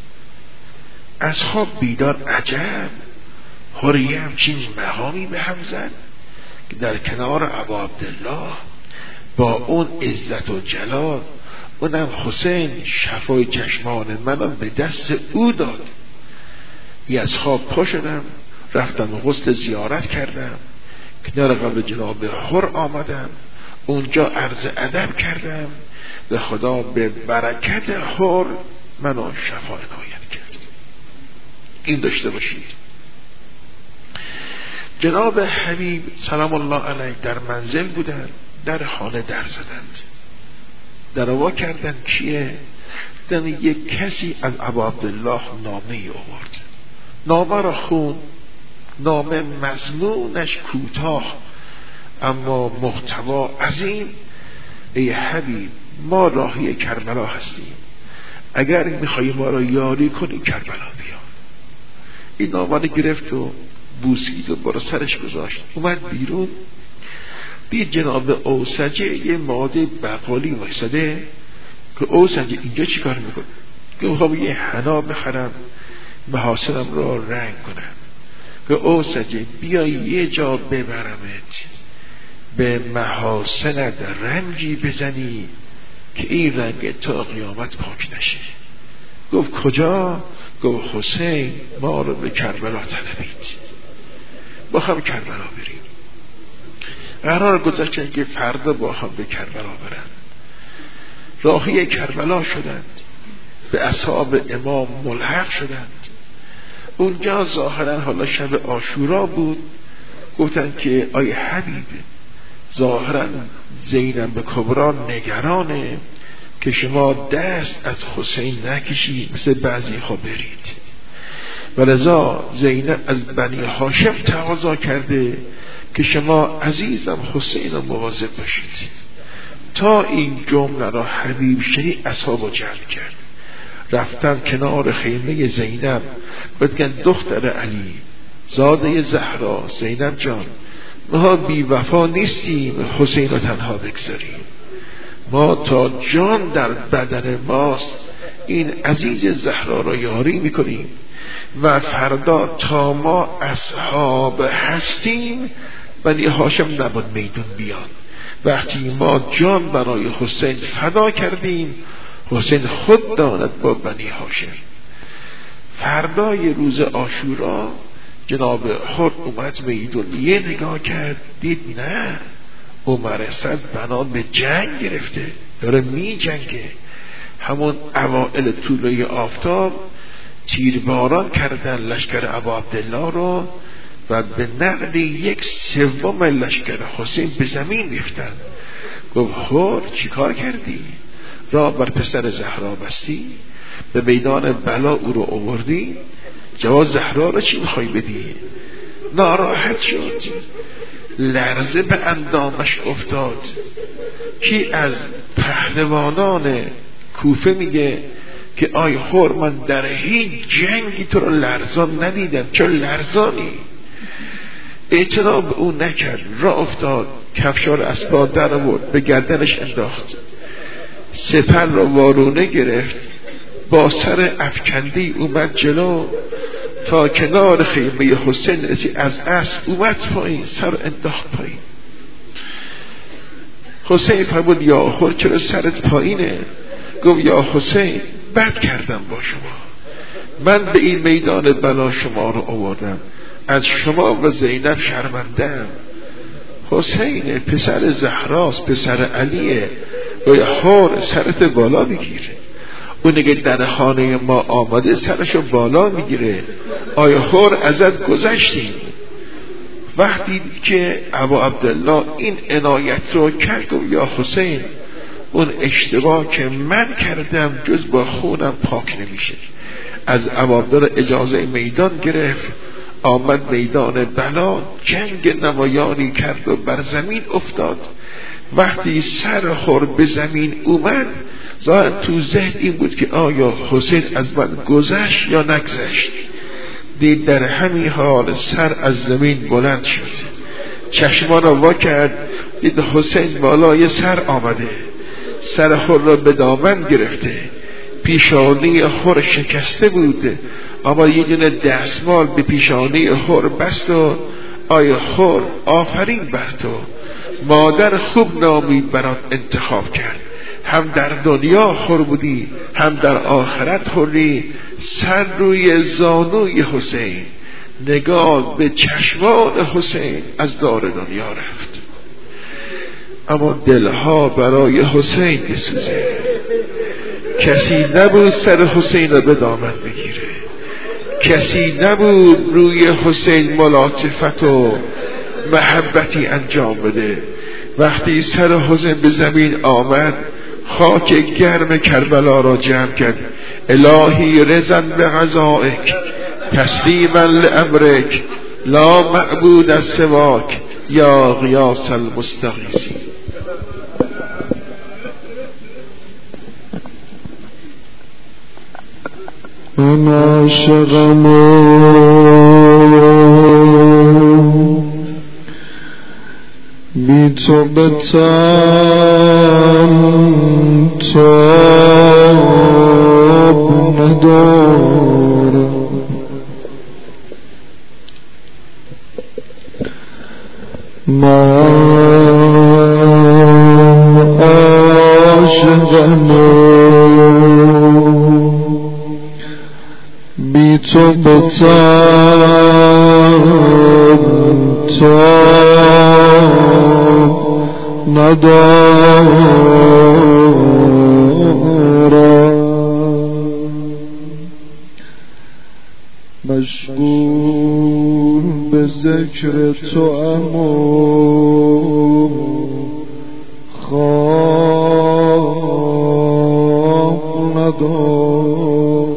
از خواب بیدار عجب، حوریه همچین مقامی به هم زد که در کنار ابا عبدالله با اون عزت و جلال، اونم حسین شفای چشمان منم به دست او داد. یه از خواب پا شدم، رفتم غسل زیارت کردم، کنار قبر جناب حور آمدم، اونجا عرض ادب کردم به خدا، به برکت حور منو شفا عنایت کرد. این داشته باشید. جناب حبیب سلام الله علیه در منزل بودن، در خانه در زدند، در وا کردن کیه؟ دیدن یک کسی از ابا عبدالله نامه ای آورد. نامه را خون، نامه مضمونش کوتاه اما محتوا عظیم. ای حبیب ما راهی کربلا هستیم، اگر میخوایی ما را یاری کنی کربلا بیا. این نامه را گرفت و بوسید و برا سرش گذاشت، اومد بیرون، دید جناب اوسجه یه ماده بقالی وایساده که اوسجه اینجا چی کار میکنه؟ که میخوام یه حنا بخرم محاسنم را رنگ کنم. که اوسجه بیا یه جا ببرمت به محاسنت رنگی بزنی که این رنگ تا قیامت پاک نشه. گفت کجا؟ گفت حسین ما رو به کربلا طلبید، با هم کربلا بریم. قرار گذاشتن که فردا با هم به کربلا برن. راهی کربلا شدند، به اصحاب امام ملحق شدند. اونجا ظاهرا حالا شب عاشورا بود، گفتن که آی حبیب ظاهرا زینب کبرا نگرانه که شما دست از حسین نکشید مثل بعضی ها برید، ولذا زینب از بنی هاشم تقاضا کرده که شما عزیزم حسین رو مواظب باشید. تا این جمله را حبیب شنید اصحابو جمع کرد، رفتن کنار خیمه زینب، بگن دختر علی زاده زهرا زینب جان، ما بی وفا نیستیم حسین رو تنها بگذاریم. ما تا جان در بدن ماست این عزیز زهرا را یاری میکنیم و فردا تا ما اصحاب هستیم بنی هاشم نباید میدون بیان. وقتی ما جان برای حسین فدا کردیم، حسین خود داند با بنی هاشم. فردای روز عاشورا جناب حر اومد میدون، یه نگاه کرد دید نه، عمر اسد بنا به جنگ گرفته، داره می جنگه. همون اوائل طلوع آفتاب تیرباران کردن لشکر ابا عبدالله رو و به نقل یک سوم لشکر حسین به زمین ریختن. گفت حر چی کار کردی؟ را بر پسر زهرا بستی؟ به میدان بلا او رو آوردی؟ جواب زهرا رو چی میخوای بدی؟ ناراحت شد، لرزه به اندامش افتاد. کی از پهلوانان کوفه میگه که آی حر من در هیچ جنگی تو رو لرزان ندیدم، چون لرزانی؟ اعتنا به او نکرد، را افتاد، کفشار اسباد در آورد، به گردنش انداخت، سپر را وارونه گرفت، با سر افکندی اومد جلو تا کنار خیمه حسین رسید، از اسب اومد پایین، سر انداخت پایین. حسین فرمود یا حر چرا سرت پایینه؟ گفت یا حسین بد کردم با شما، من به این میدان بلا شما رو آوردم، از شما و زینب شرمندم. حسین پسر زهراست، پسر علیه، و حر سرت بالا میگیره. اون نگه در خانه ما آمده سرشو بالا میگیره. آیا حر ازت گذشتیم؟ وقتی که ابا عبدالله این عنایت رو کرد گفت یا حسین اون اشتباه که من کردم جز با خونم پاک نمیشه. از ابا عبدالله اجازه میدان گرفت، آمد میدان بلا، جنگ نمایانی کرد و بر زمین افتاد. وقتی سر حر به زمین اومد ظاهر تو ذهن این بود که آیا حسین از من گذشت یا نگذشت. دید در همین حال سر از زمین بلند شد، چشمان را وا کرد، دید حسین بالای سر آمده، سر حر را به دامن گرفته، پیشانی حر شکسته بود، اما یه دونه دستمال به پیشانی حر بست و آیا حر آفرین بر تو، مادر خوب نامی برات انتخاب کرد، هم در دنیا حر بودی هم در آخرت حری. سر روی زانوی حسین، نگاه به چشمان حسین، از دار دنیا رفت. اما دلها برای حسین بسوزه. کسی نبود سر حسین را به دامن بگیره، کسی نبود روی حسین ملاطفت و محبتی انجام بده. وقتی سر حسین به زمین آمد خاک گرم کربلا را جمع کرد. الهی رضا به قضائک تسلیما لامرک لا معبود از سواک یا غیاث المستغیثین. من عاشقم بی تو بتم تاب ندارم، من عاشقم بی تو بتم تاب ندارم، مشغول به ذکر تو اما خواب ندارم،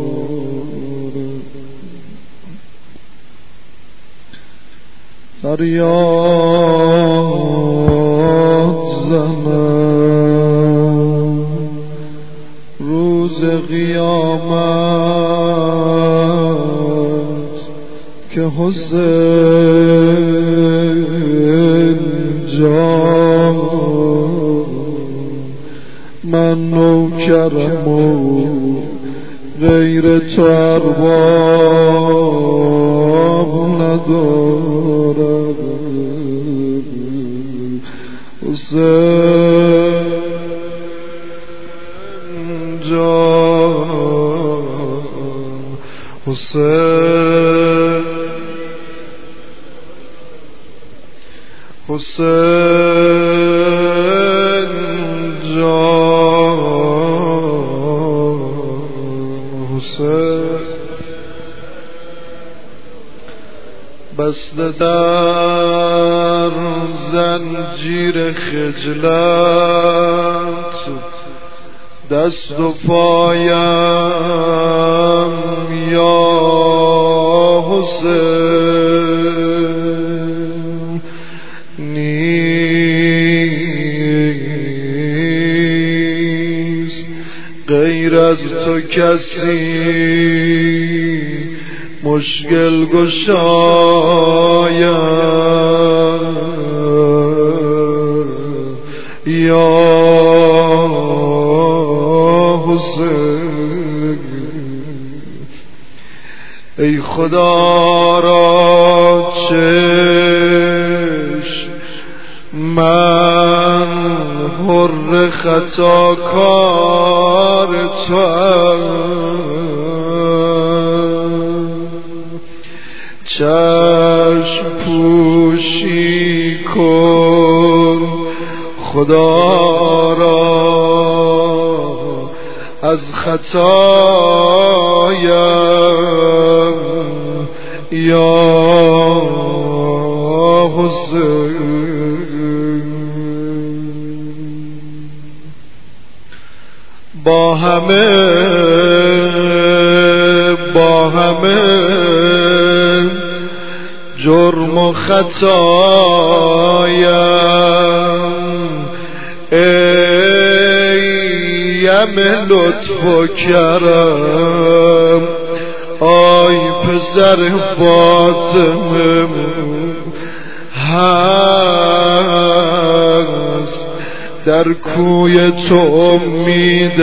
فریاد زنم روز قیامت که حسین کرم و غیر تو ارباب ندارم. حسین جان، حسین حسین جان، حسین بسته در زنجیر خجلت دست و پایم یا حسین، نیست غیر از تو کسی مشکل گشایم یا حسین. ای خدا را چشم من حر خطاکار توام، چشم پوشی کن خدا را از خطایم یا حسین. با همه با همه جرم و خطایم ایم لطف و کرم، آی پسر فاطمه هست در کوی تو امید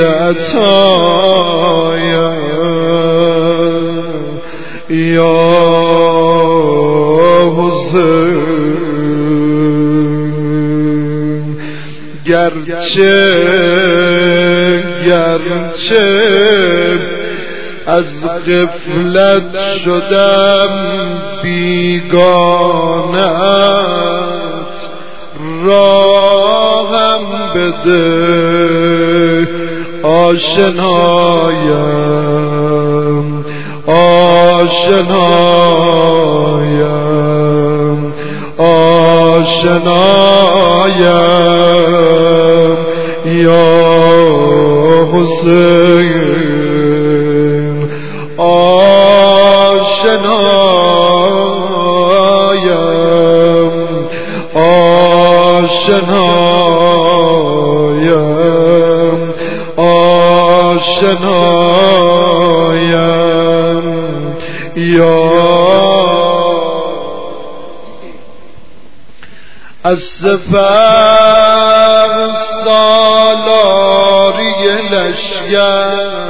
عطایم یا حسین. گرچه گرچه از غفلت شدم بیگانت، راهم بده آشنایم آشنایم آشنایم یا حسین، آشنایم آشنایم آشنایم یا. از سپر سالاری لشگر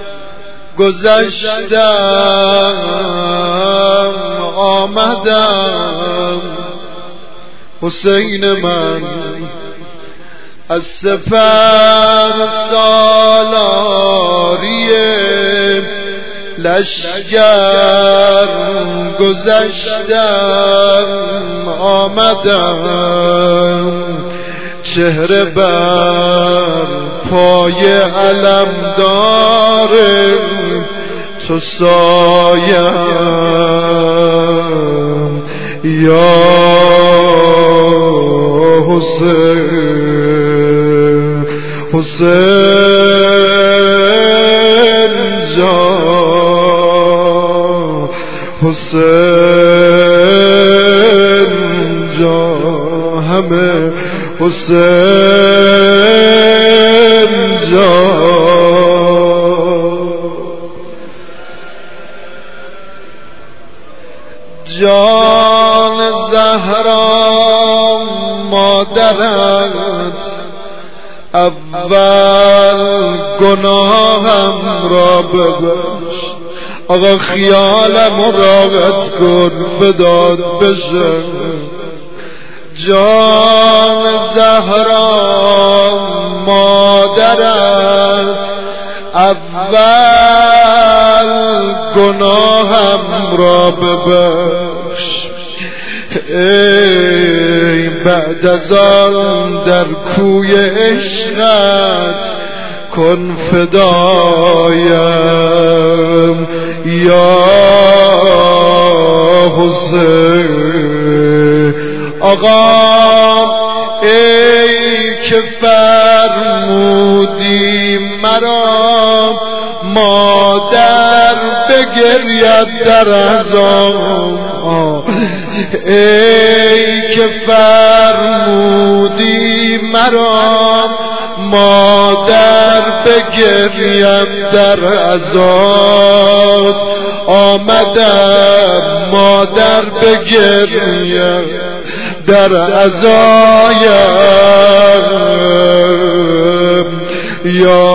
گذشتم آمدم، حسین من از سپر سالاری لشگر گذشتم آمدم، چهره بر پای علم داره تو سایم یا حسین. حسین جان، حسین جان، همه حسین جان. جان زهرا مادرت اول گناهم را ببخش آقا، خیالم راحت کن فدات بشه. جان زهرا مادرت اول گناهم را ببخش، ای بعد از آن در کوی عشقت کن فدایم یا حسین. آقا ای که فرمودی مرا مادر بگرید در عزا، ای که فرمودی مرا مادر بگریم در عزات، آمدم مادر بگریم در عزایم یا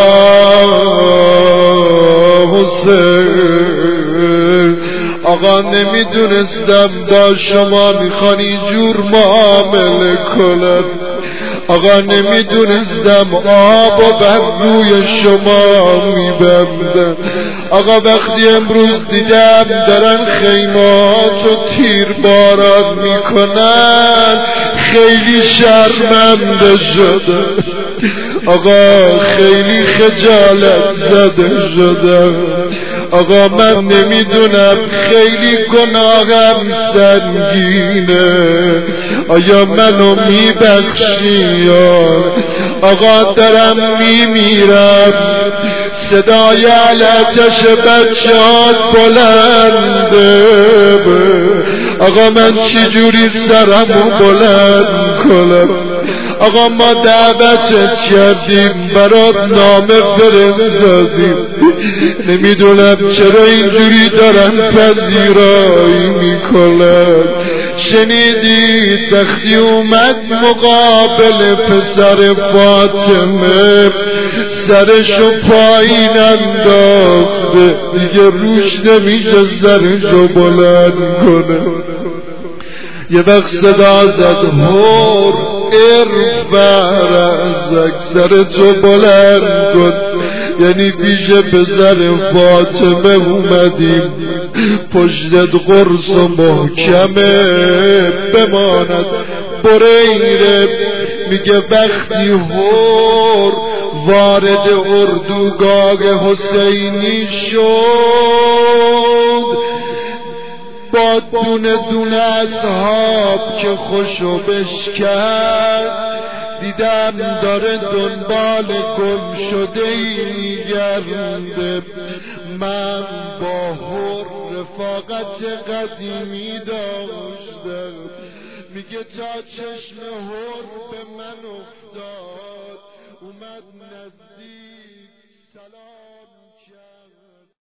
حسین. آقا نمیدونستم دا شما میخوانی جور معامله کنم، آقا نمیدونستم آب و بر روی شما میبندم. آقا وقتی امروز دیدم دارن خیمات و تیر باران میکنن خیلی شرمنده شده، آقا خیلی خجالت زده شدم. آقا من نمیدونم خیلی گناهم سنگینه، آیا منو میبخشی یا آقا؟ دارم میمیرم، صدای علچش بچه‌هات بلنده، آقا من چجوری سرمو بلند کنم؟ آقا ما دعوتت کردیم برات نامه فرستادیم، نمیدونم چرا اینجوری دارن پذیرایی میکنن. شنیدی تختی اومد مقابل پسر فاطمه، سرشو پایین انداخته، دیگه روش نمیشه سرشو بلند کنه. یه وقت صدا زد هور ارفع رأسک، سرتو بلند کن، یعنی پیش پسر فاطمه اومدیم، پشتت قرص و محکمه بماند. بریره میگه وقتی هور وارد اردوگاه حسینی شد، با دونه دونه اصحاب که خوشو بشکرد، دیدم داره دنبال گم شده ای میگرده. من با هر رفاقت قدیمی داشتم، میگه تا چشم هر به من افتاد، اومد نزدیک سلام کرد.